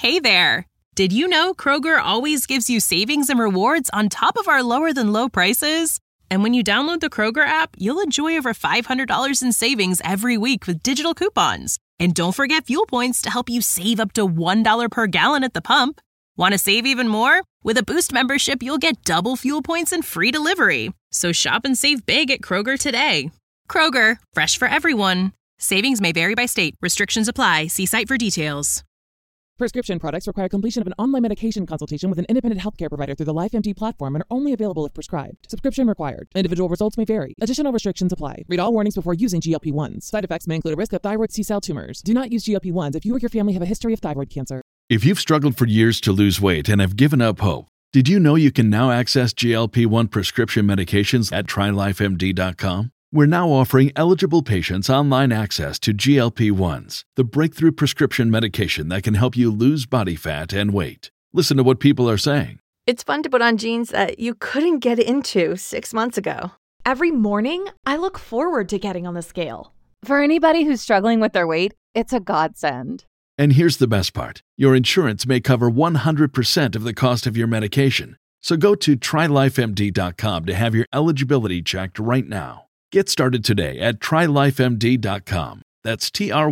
Hey there! Did you know Kroger always gives you savings and rewards on top of our lower-than-low prices? And when you download the Kroger app, you'll enjoy over $500 in savings every week with digital coupons. And don't forget fuel points to help you save up to $1 per gallon at the pump. Want to save even more? With a Boost membership, you'll get double fuel points and free delivery. So shop and save big at Kroger today. Kroger, fresh for everyone. Savings may vary by state. Restrictions apply. See site for details. Prescription products require completion of an online medication consultation with an independent healthcare provider through the LifeMD platform and are only available if prescribed. Subscription required. Individual results may vary. Additional restrictions apply. Read all warnings before using GLP-1s. Side effects may include a risk of thyroid C-cell tumors. Do not use GLP-1s if you or your family have a history of thyroid cancer. If you've struggled for years to lose weight and have given up hope, did you know you can now access GLP-1 prescription medications at TryLifeMD.com? We're now offering eligible patients online access to GLP-1s, the breakthrough prescription medication that can help you lose body fat and weight. Listen to what people are saying. It's fun to put on jeans that you couldn't get into 6 months ago. Every morning, I look forward to getting on the scale. For anybody who's struggling with their weight, it's a godsend. And here's the best part. Your insurance may cover 100% of the cost of your medication. So go to TryLifeMD.com to have your eligibility checked right now. Get started today at TryLifeMD.com. That's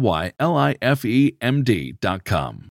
TryLifeMD.com.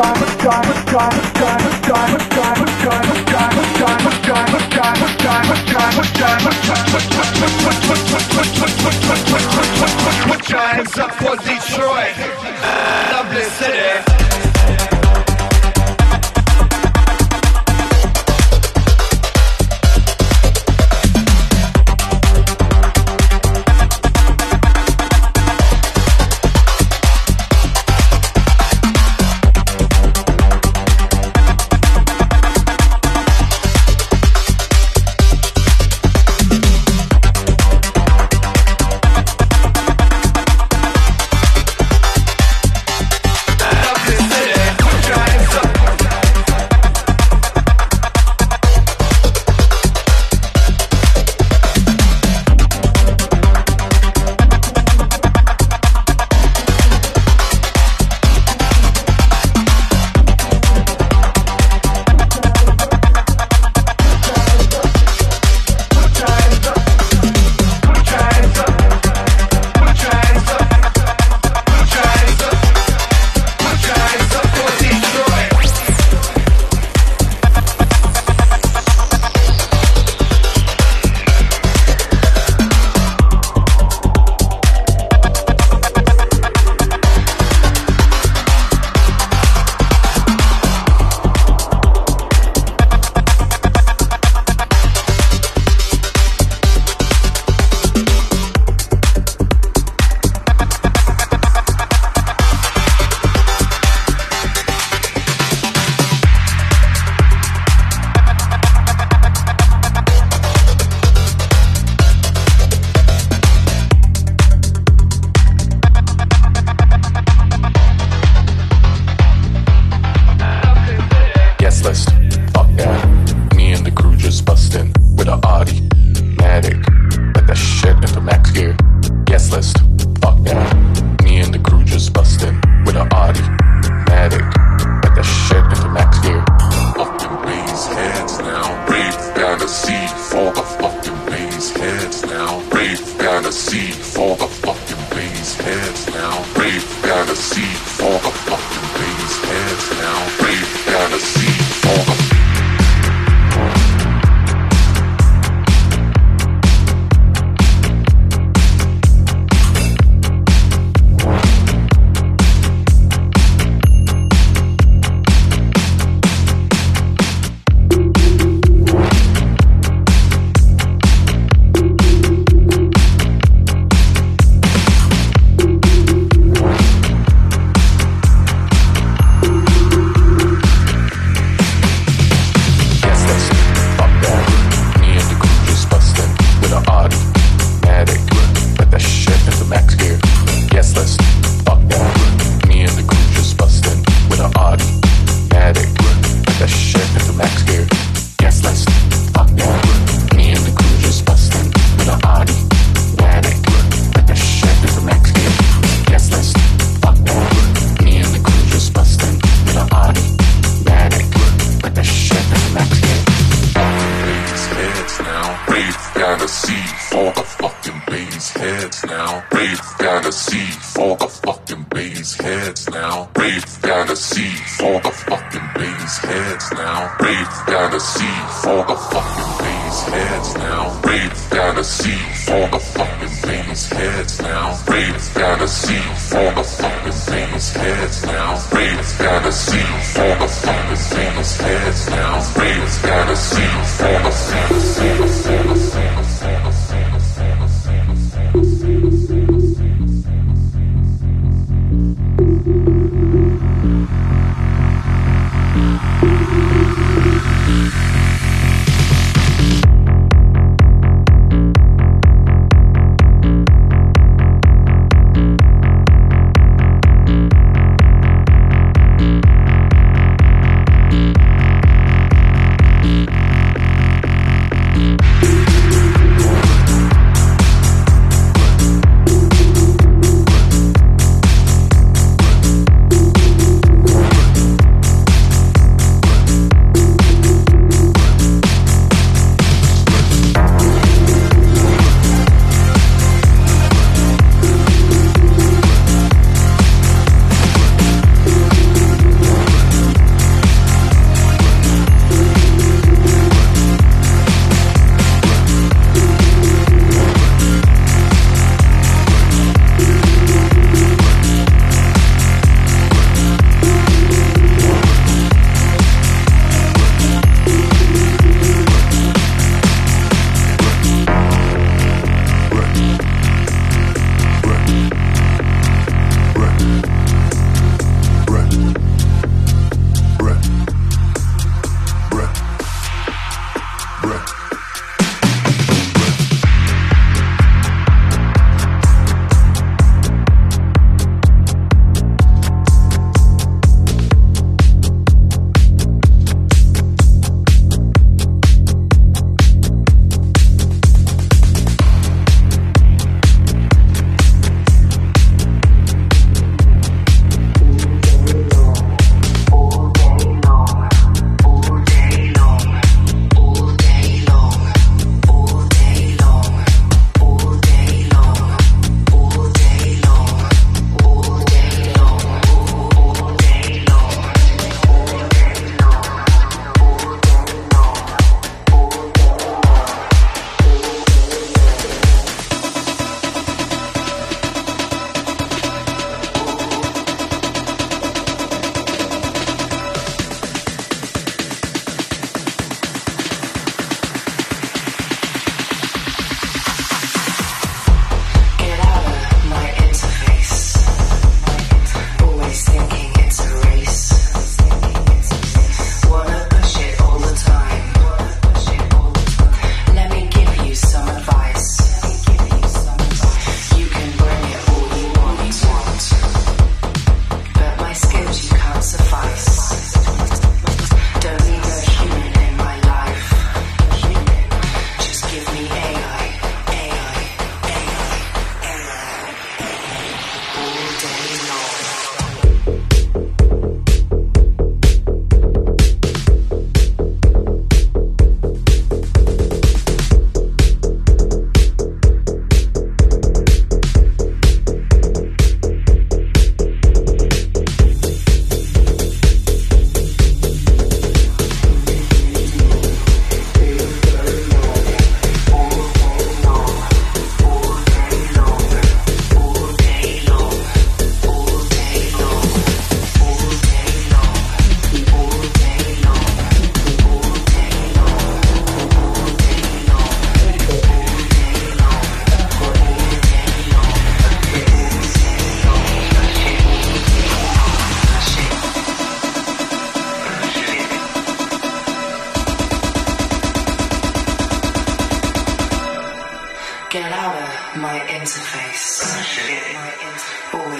Put your hands up for Detroit, lovely city.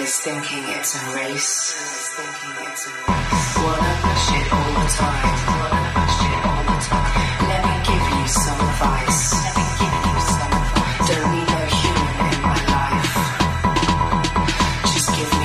always thinking it's a race. Wanna push it all the time. Let me give you some advice. Don't need no human in my life. Just give me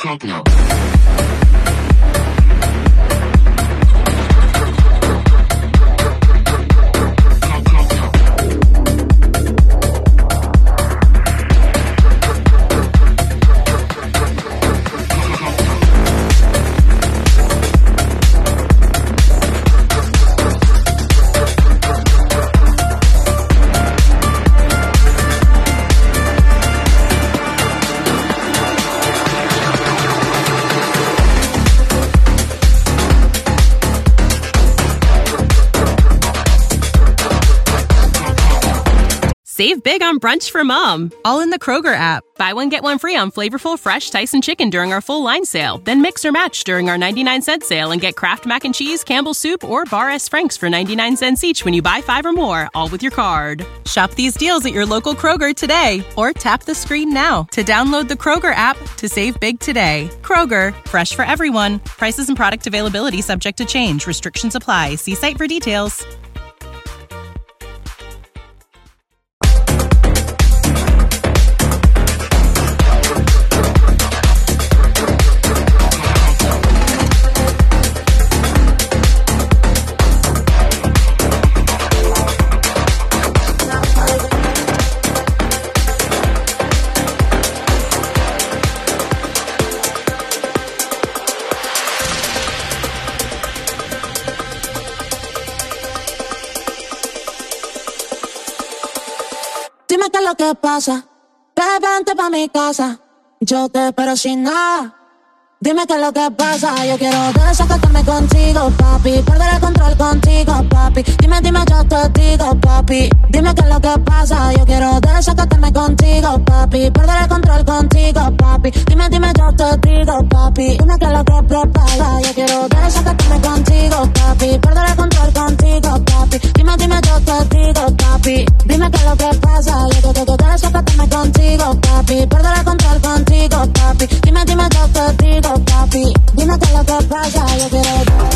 Techno. Save big on brunch for mom, all in the Kroger app. Buy one, get one free on flavorful, fresh Tyson chicken during our full line sale. Then mix or match during our 99-cent sale and get Kraft Mac and Cheese, Campbell's Soup, or Bar S. Frank's for 99 cents each when you buy 5 or more, all with your card. Shop these deals at your local Kroger today, or tap the screen now to download the Kroger app to save big today. Kroger, fresh for everyone. Prices and product availability subject to change. Restrictions apply. See site for details. Dime qué es lo que pasa, vente pa' mi casa, yo te espero sin nada. Dime qué es lo que pasa, yo quiero desacatarme contigo, papi, perder el control contigo, papi. Dime, yo te digo, papi. Dime qué es lo que pasa, yo quiero desacatarme contigo, papi, perder el control contigo, papi. Dime, yo te digo, papi. Dime qué es lo que propaga, yo quiero desacatarme contigo, papi, perder el control contigo, papi. Dime, yo te digo, papi. Dime qué es lo que pasa, yo quiero desacatarme contigo, papi, perder el control contigo, papi. Dime, yo te digo, papi, dime qué es lo que pasa, yo quiero.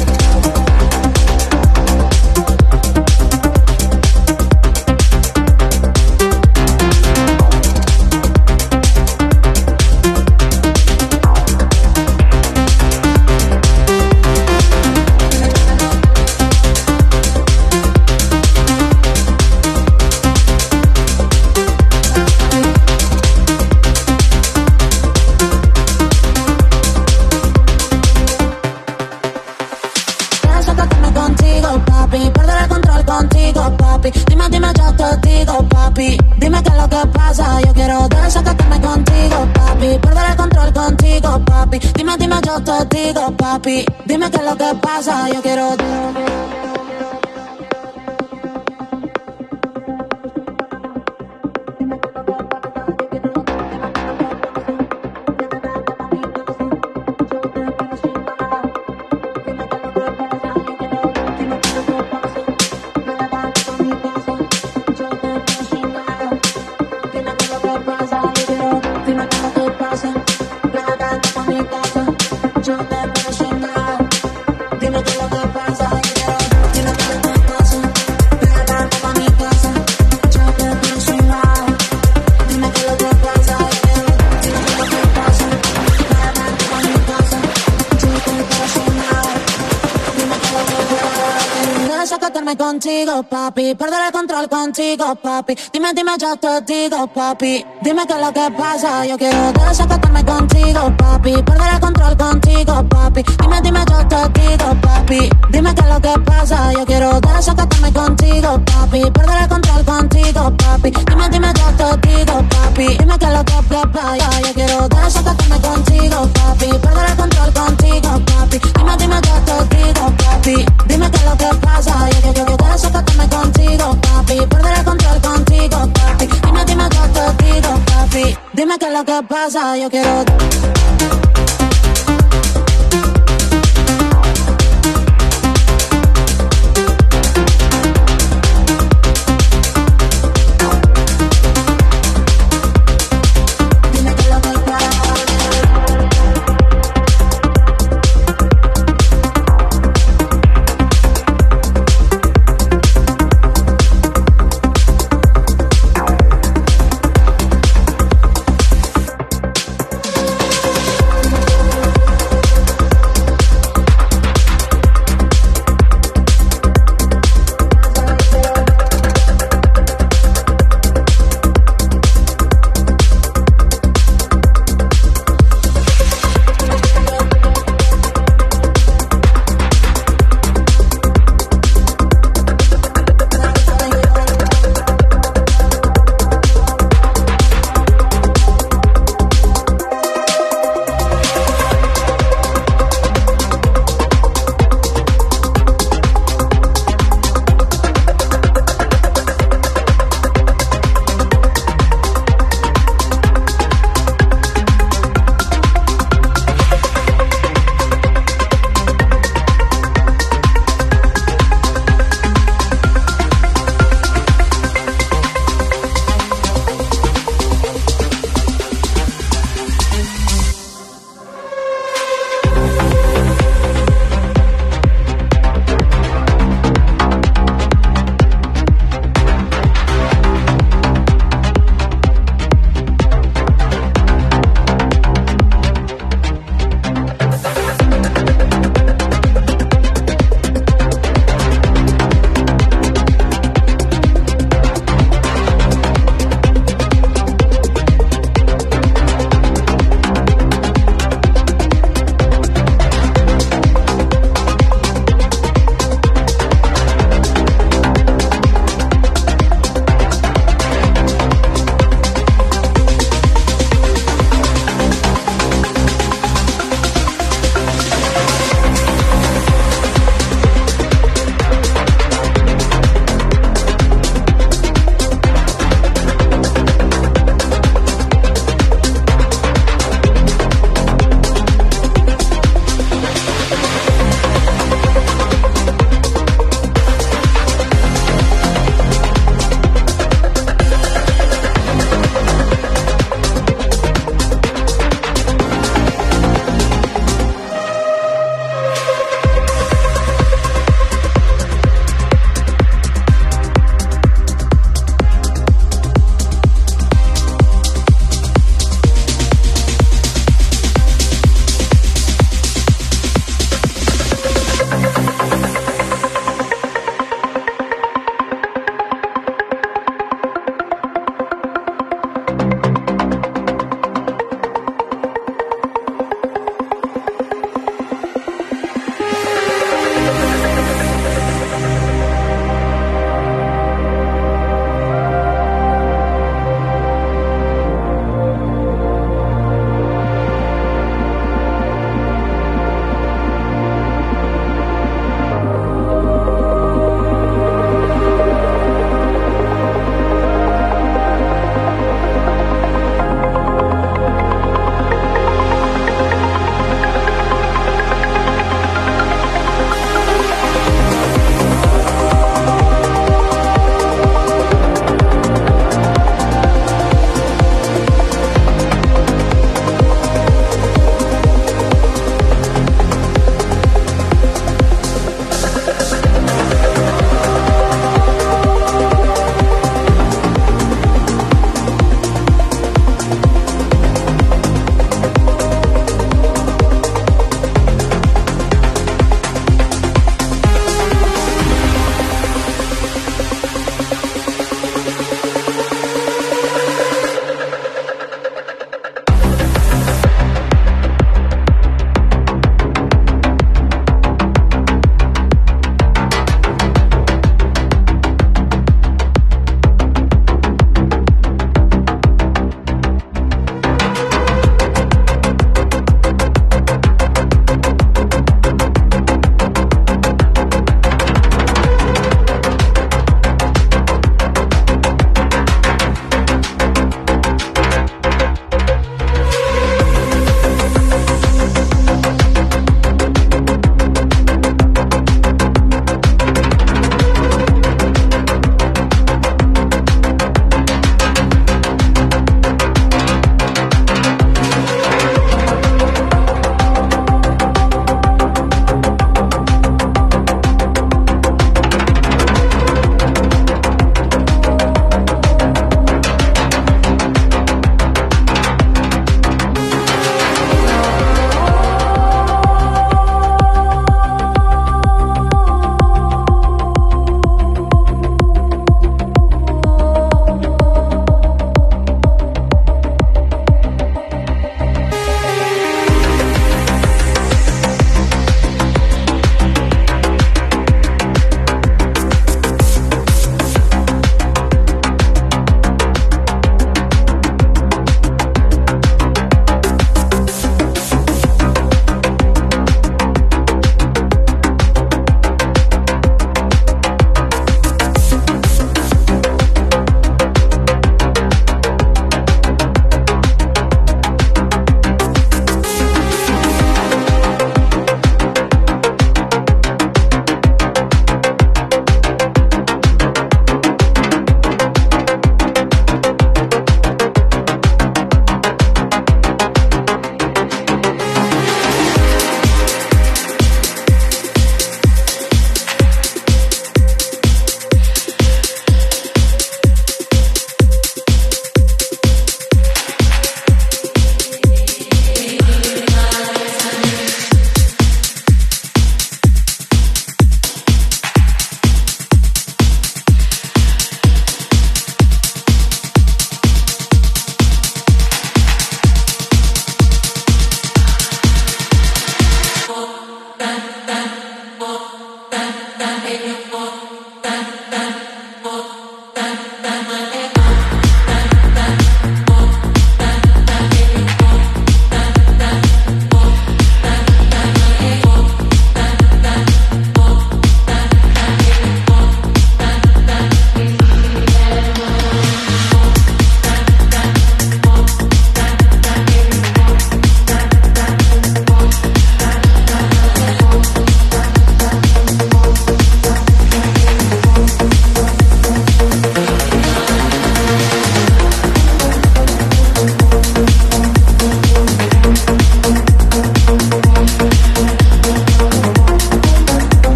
Dime, yo te digo, papi. Dime qué es lo que pasa, yo quiero desacatarme contigo, papi, perder el control contigo, papi. Dime, yo te digo, papi. Dime qué es lo que pasa, yo quiero. Contigo, papi, perder el control contigo, papi. Dime, yo te digo, papi. Dime qué es lo que pasa, yo quiero desacatarme contigo, papi, perder el control contigo, papi. Dime, yo te digo, papi. Dime qué es lo que pasa, yo quiero desacatarme contigo, papi, perder el control contigo, papi. Dime, yo te digo, papi. Dime qué es lo que pasa, yo quiero desacatarme contigo, papi, perder el control contigo, papi. Dime, yo te digo, papi. Dime qué es lo que pasa, yo quiero desacatarme contigo, papi, perder el control contigo, papi. Dime, yo te digo, papi. Dime qué es lo que pasa, yo quiero.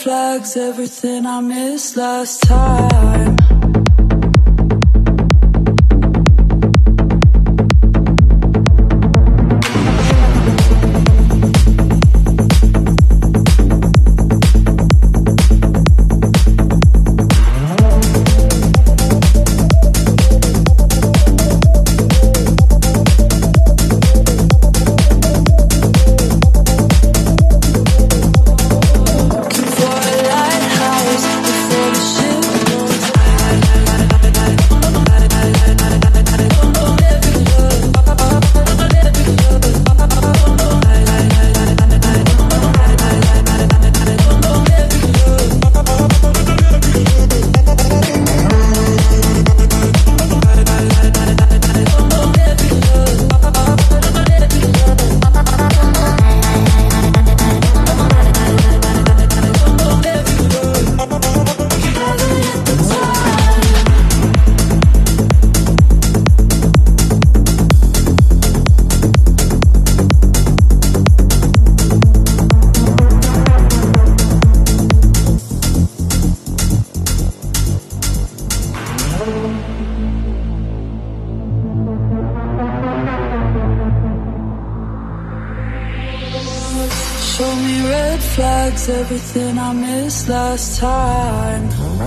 flags, everything I missed last time. Show me red flags, everything I missed last time.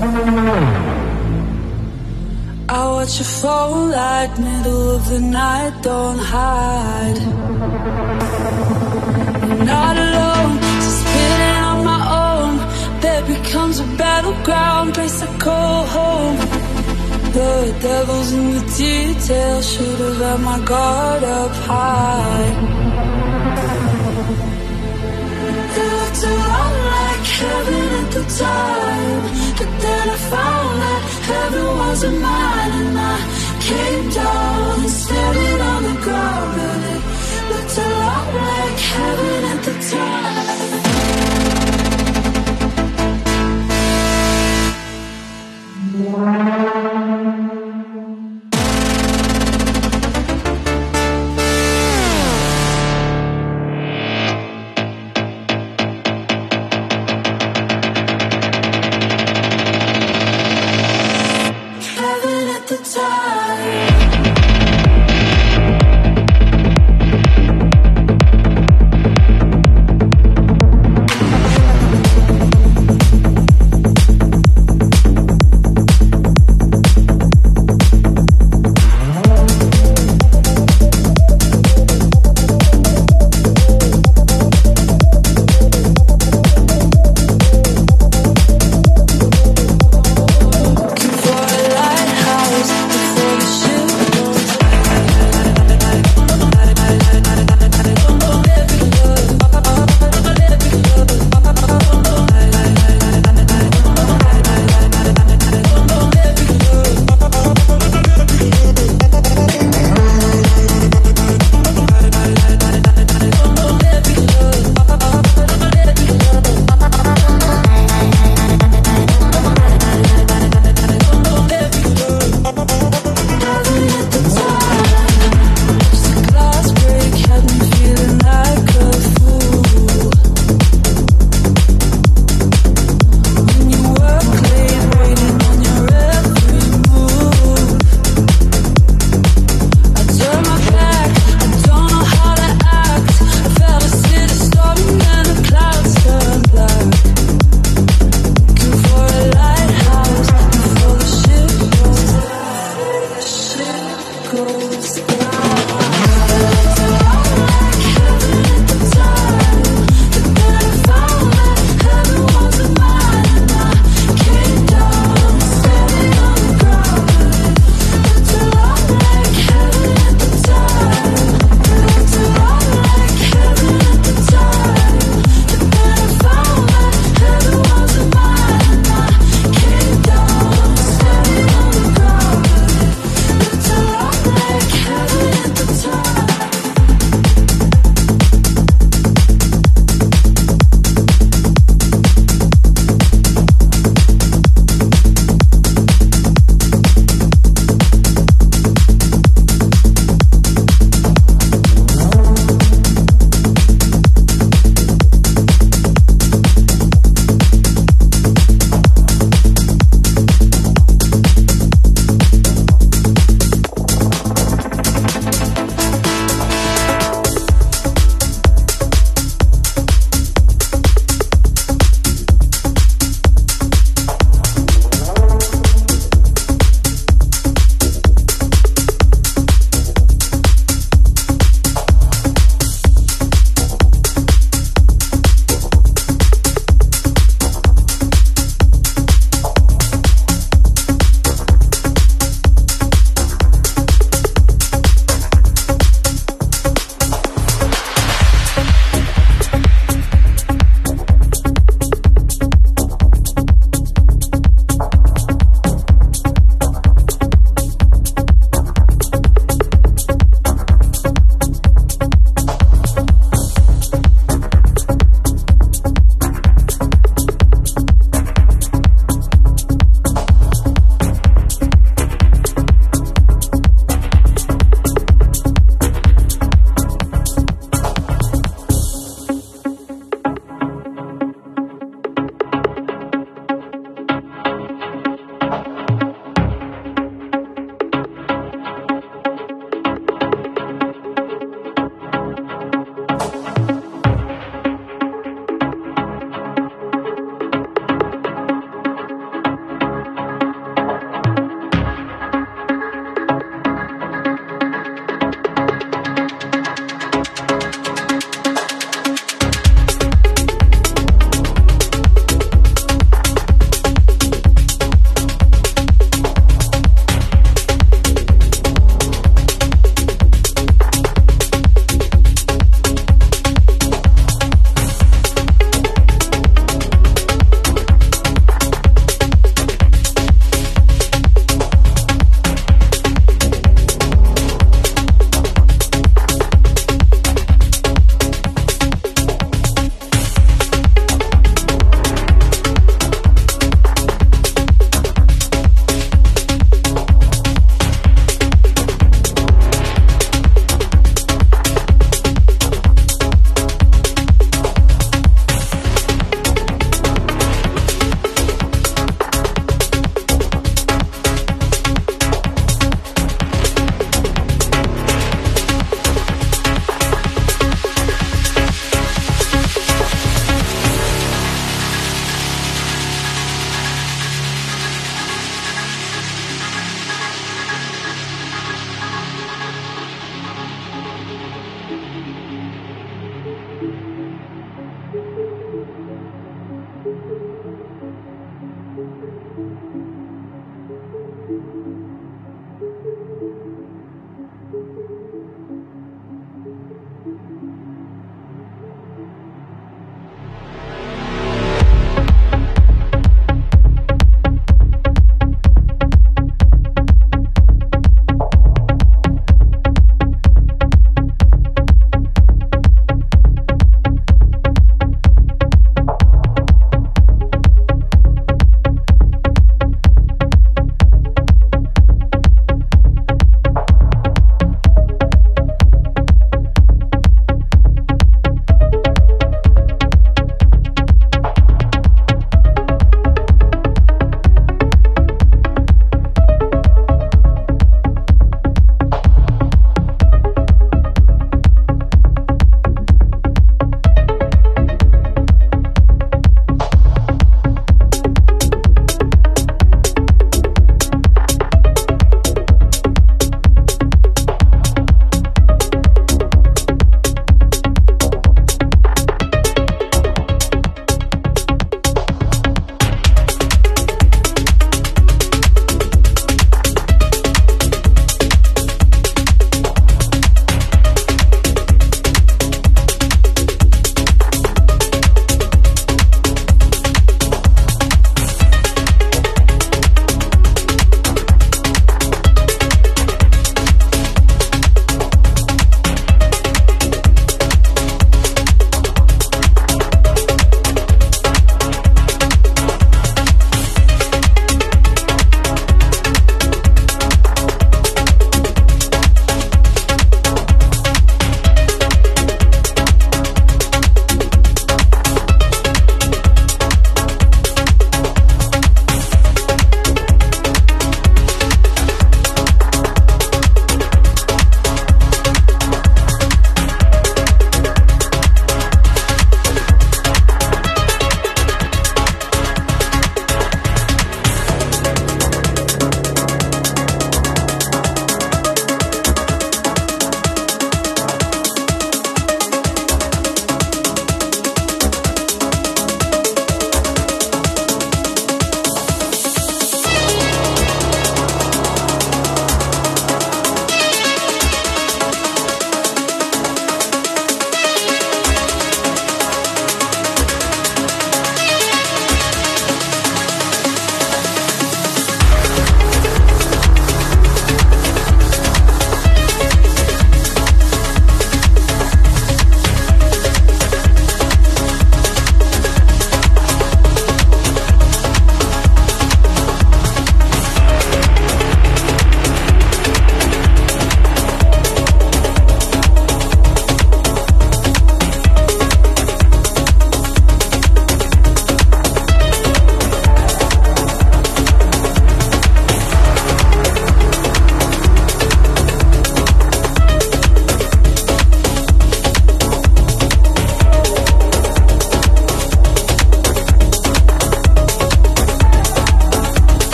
I watch you fall like middle of the night, don't hide. You're not alone, just spinning on my own. There becomes a battleground, place I call home. The devil's in the details, should've had my guard up high. It looked a lot like heaven at the time, but then I found that heaven wasn't mine, and I came down and standing on the ground, and it looked a lot like heaven at the time.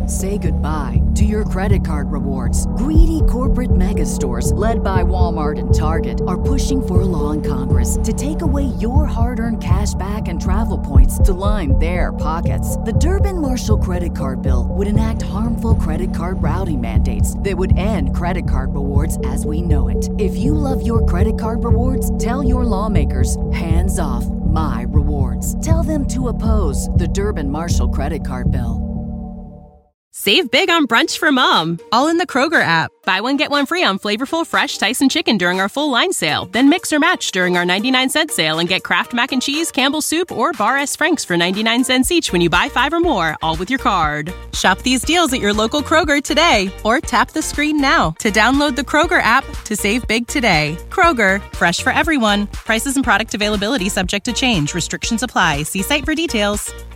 Say goodbye to your credit card rewards. Greedy corporate mega stores, led by Walmart and Target, are pushing for a law in Congress to take away your hard-earned cash back and travel points to line their pockets. The Durbin-Marshall credit card bill would enact harmful credit card routing mandates that would end credit card rewards as we know it. If you love your credit card rewards, tell your lawmakers, hands off my rewards. Tell them to oppose the Durbin-Marshall credit card bill. Save big on brunch for mom, all in the Kroger app. Buy one, get one free on flavorful fresh Tyson chicken during our full line sale. Then mix or match during our 99-cent sale and get Kraft Mac and Cheese, Campbell's Soup, or Bar S. Frank's for 99 cents each when you buy 5 or more, all with your card. Shop these deals at your local Kroger today, or tap the screen now to download the Kroger app to save big today. Kroger, fresh for everyone. Prices and product availability subject to change. Restrictions apply. See site for details.